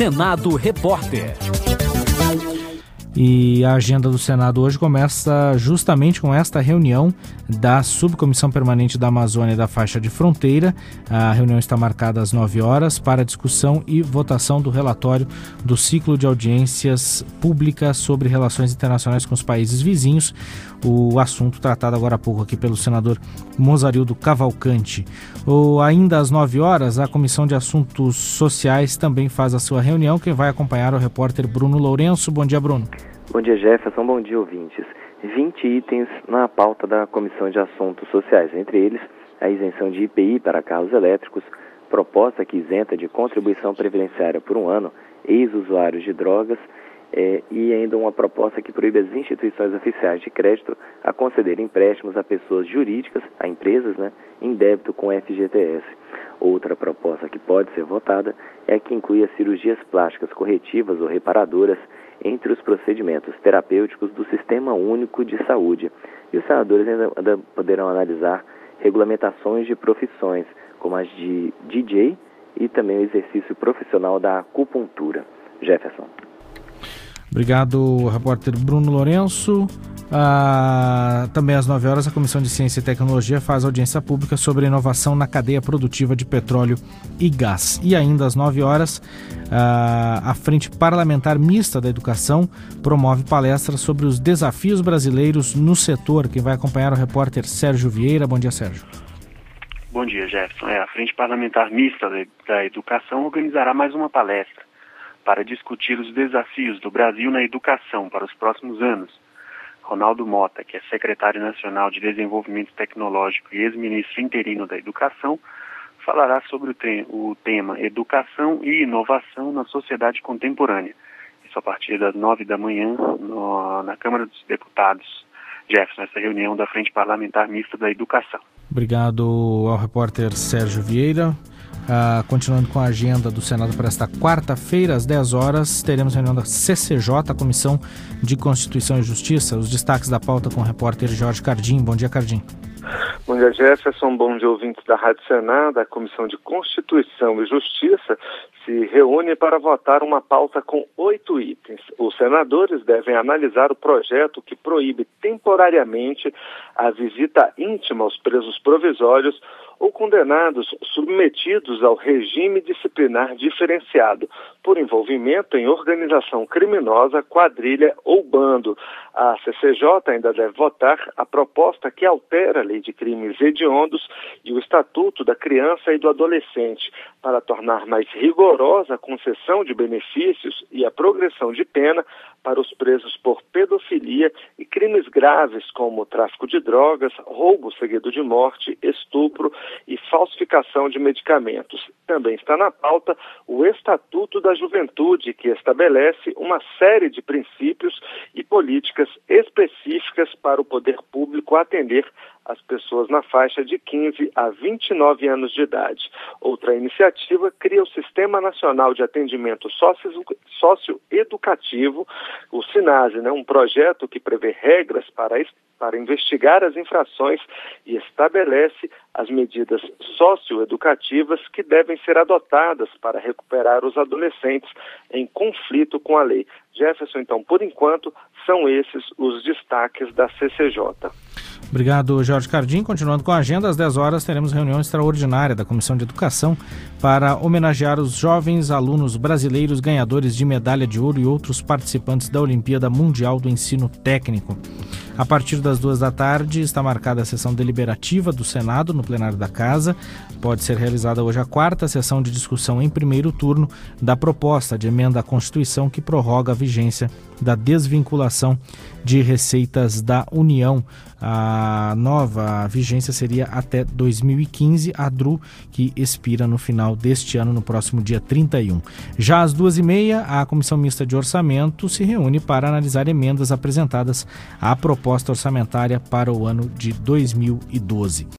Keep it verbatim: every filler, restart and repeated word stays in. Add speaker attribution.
Speaker 1: Senado Repórter.
Speaker 2: E a agenda do Senado hoje começa justamente com esta reunião da Subcomissão Permanente da Amazônia e da Faixa de Fronteira. A reunião está marcada às nove horas para discussão e votação do relatório do ciclo de audiências públicas sobre relações internacionais com os países vizinhos. O assunto tratado agora há pouco aqui pelo senador Mozarildo Cavalcante. Ou ainda às nove horas, a Comissão de Assuntos Sociais também faz a sua reunião. Quem vai acompanhar é o repórter Bruno Lourenço. Bom dia, Bruno.
Speaker 3: Bom dia, Jefferson. Bom dia, ouvintes. vinte itens na pauta da Comissão de Assuntos Sociais, entre eles a isenção de I P I para carros elétricos, proposta que isenta de contribuição previdenciária por um ano ex-usuários de drogas é, e ainda uma proposta que proíbe as instituições oficiais de crédito a conceder empréstimos a pessoas jurídicas, a empresas, né, em débito com F G T S. Outra proposta que pode ser votada é a que inclui as cirurgias plásticas corretivas ou reparadoras entre os procedimentos terapêuticos do Sistema Único de Saúde. E os senadores ainda, ainda poderão analisar regulamentações de profissões, como as de D J e também o exercício profissional da acupuntura. Jefferson.
Speaker 2: Obrigado, repórter Bruno Lourenço. Ah, também às nove horas, a Comissão de Ciência e Tecnologia faz audiência pública sobre a inovação na cadeia produtiva de petróleo e gás. E ainda às nove horas, ah, a Frente Parlamentar Mista da Educação promove palestra sobre os desafios brasileiros no setor. Quem vai acompanhar é o repórter Sérgio Vieira. Bom dia, Sérgio.
Speaker 4: Bom dia, Jefferson. É, a Frente Parlamentar Mista da Educação organizará mais uma palestra para discutir os desafios do Brasil na educação para os próximos anos. Ronaldo Mota, que é secretário nacional de Desenvolvimento Tecnológico e ex-ministro interino da Educação, falará sobre o, te- o tema Educação e Inovação na Sociedade Contemporânea. Isso a partir das nove da manhã no, na Câmara dos Deputados. Jefferson, essa reunião da Frente Parlamentar Mista da Educação.
Speaker 2: Obrigado ao repórter Sérgio Vieira. Uh, continuando com a agenda do Senado para esta quarta-feira, às dez horas, teremos reunião da C C J, a Comissão de Constituição e Justiça. Os destaques da pauta com o repórter Jorge Cardim. Bom dia, Cardim.
Speaker 5: Bom dia, Jefferson. Bom dia, ouvintes da Rádio Senado. A Comissão de Constituição e Justiça se reúne para votar uma pauta com oito itens. Os senadores devem analisar o projeto que proíbe temporariamente a visita íntima aos presos provisórios ou condenados submetidos ao regime disciplinar diferenciado por envolvimento em organização criminosa, quadrilha ou bando. A C C J ainda deve votar a proposta que altera a Lei de Crimes Hediondos e o Estatuto da Criança e do Adolescente para tornar mais rigorosa a concessão de benefícios e a progressão de pena para os presos por pedofilia e crimes graves como tráfico de drogas, roubo seguido de morte, estupro e falsificação de medicamentos. Também está na pauta o Estatuto da Juventude, que estabelece uma série de princípios e políticas específicas para o poder público atender as pessoas na faixa de quinze a vinte e nove anos de idade. Outra iniciativa cria o Sistema Nacional de Atendimento Socioeducativo, o SINASE, né, um projeto que prevê regras para, para investigar as infrações e estabelece as medidas socioeducativas que devem ser adotadas para recuperar os adolescentes em conflito com a lei. Jefferson, então, por enquanto, são esses os destaques da C C J.
Speaker 2: Obrigado, Jorge Cardim. Continuando com a agenda, às dez horas teremos reunião extraordinária da Comissão de Educação para homenagear os jovens alunos brasileiros ganhadores de medalha de ouro e outros participantes da Olimpíada Mundial do Ensino Técnico. A partir das duas da tarde está marcada a sessão deliberativa do Senado no plenário da Casa. Pode ser realizada hoje a quarta sessão de discussão em primeiro turno da proposta de emenda à Constituição que prorroga a vigência da desvinculação de receitas da União. A nova vigência seria até dois mil e quinze, a D R U, que expira no final deste ano, no próximo dia trinta e um. Já às duas e meia, a Comissão Mista de Orçamento se reúne para analisar emendas apresentadas à proposta orçamentária para o ano de dois mil e doze.